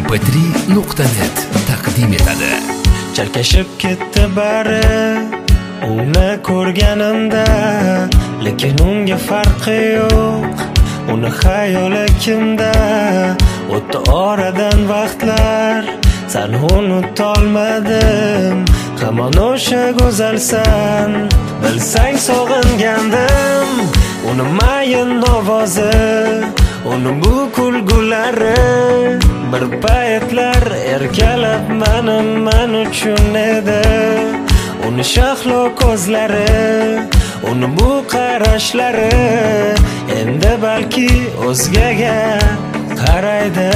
vipmp3.net taqdim etadi. Chalkashib ketdi bari uni ko'rganimda, lekin unga farqi yo'q, uni xayoli kimda. O'tdi oradan vaqtlar, sen unutolmadim, hamon o'sha go'zalsan, bilsang sog'ingandim. Uni mayin ovozi, uni bu kulgulari, bir paytlar erkalab men uchun edi. Uni shahlo ko'zlari, uni bu qarashlari, endi balki o'zgaga qaraydi.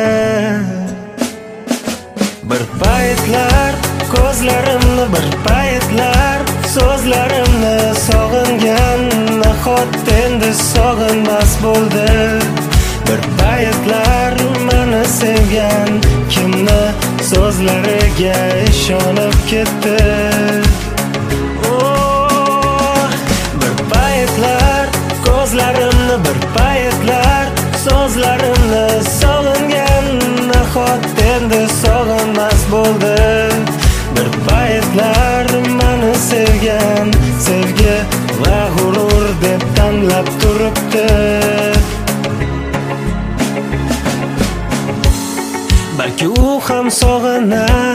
Bir paytlar ko'zlarimni, bir paytlar so'zlarimni sog'ingan, nahot endi sog'inmas bo'ldi. Bir paytlar meni sevgan kimni so'zlariga ishonib ketdi. Bir paytlar ko'zlarimni, bir paytlar so'zlarimni sog'ingan, nahot endi sog'inmas bo'ldi. Bir paytlar meni sevgan, sevgi va g'urur deb tanlab turibdi. Balki u ham sog'inar,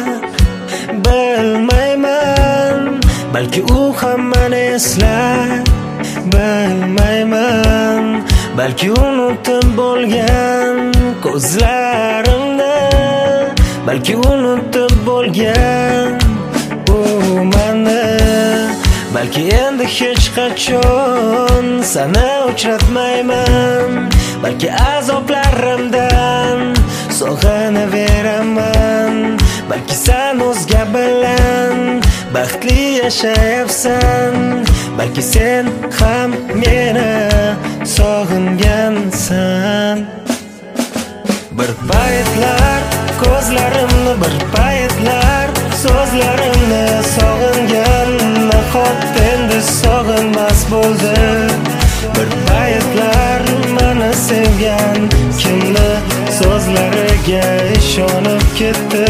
bilmayman. Balki u ham meni eslar, bilmayman. Balki unutib bo'lgan ko'zlarimni, balki unutib bo'lgan u meni. Balki endi hech qachon seni uchratmayman, balki azoblarimdan sog'inaveraman. Balki sen o'zga bilan baxtli yashayapsan, balki sen ham meni sog'ingansan. Bir paytlar ko'zlarimni, bir paytlar so'zlarimni sog'ingan, nahot endi sog'inmas bo'ldi. Bir paytlar meni sevgan kimni so'zlariga ishonib ketdi.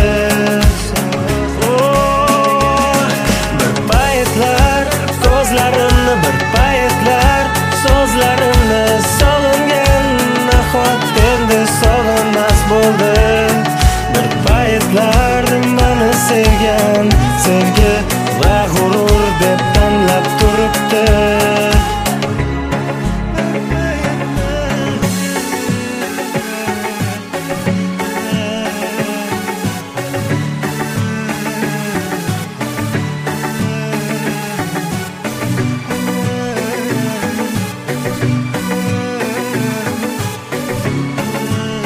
Bir paytlar ko'zlarimni, bir paytlar so'zlarimni sog'ingan, nahot endi sog'inmas bo'ldi. Bir paytlar meni sevgan, sevgi va g'urur deb tanlab turibdi.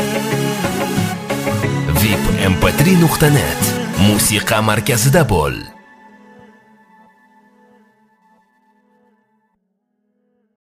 vipmp3.net musiqa markazida bo'l.